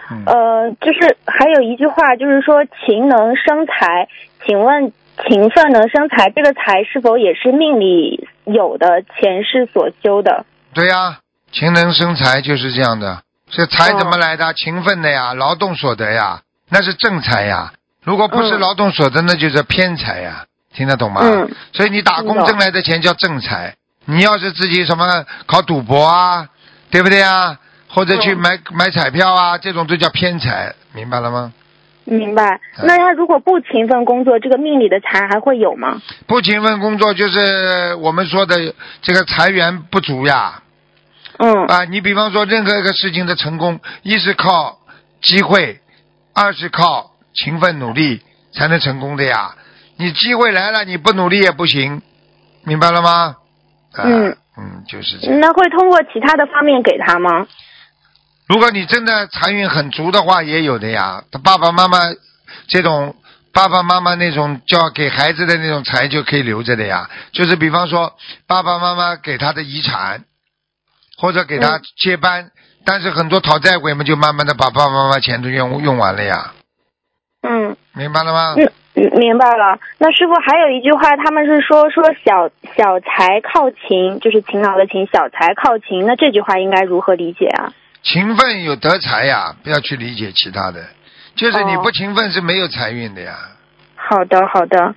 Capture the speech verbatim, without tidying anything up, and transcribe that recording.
嗯、 呃，就是还有一句话，就是说勤能生财，请问勤奋能生财，这个财是否也是命里有的，前世所修的？ 对呀、啊，勤能生财就是这样的。这财怎么来的？哦、勤奋的呀，劳动所得呀，那是正财呀。如果不是劳动所得，那就是偏财呀。听得懂吗？ 嗯。 所以你打工挣来的钱叫正财。你要是自己什么搞赌博啊，对不对啊？或者去买、嗯、买彩票啊，这种都叫偏财，明白了吗？ 明白。那他如果不勤奋工作，这个命里的财还会有吗？ 不勤奋工作就是我们说的这个财源不足呀。 嗯。 啊，你比方说任何一个事情的成功，一是靠机会，二是靠勤奋努力才能成功的呀。你机会来了，你不努力也不行，明白了吗？啊、 嗯嗯，就是这样。 那会通过其他的方面给他吗？ 如果你真的财运很足的话，也有的呀。他爸爸妈妈这种爸爸妈妈那种叫给孩子的那种财就可以留着的呀。就是比方说爸爸妈妈给他的遗产，或者给他接班，嗯、但是很多讨债鬼们就慢慢的把爸爸妈妈钱都用用完了呀。 嗯， 明白了吗？ 嗯，明白了。那师傅还有一句话，他们是说说小小财靠勤，就是勤劳的勤，小财靠勤。那这句话应该如何理解啊？ 勤奋有得财呀，不要去理解其他的，就是你不勤奋是没有财运的呀。 哦、好的，好的。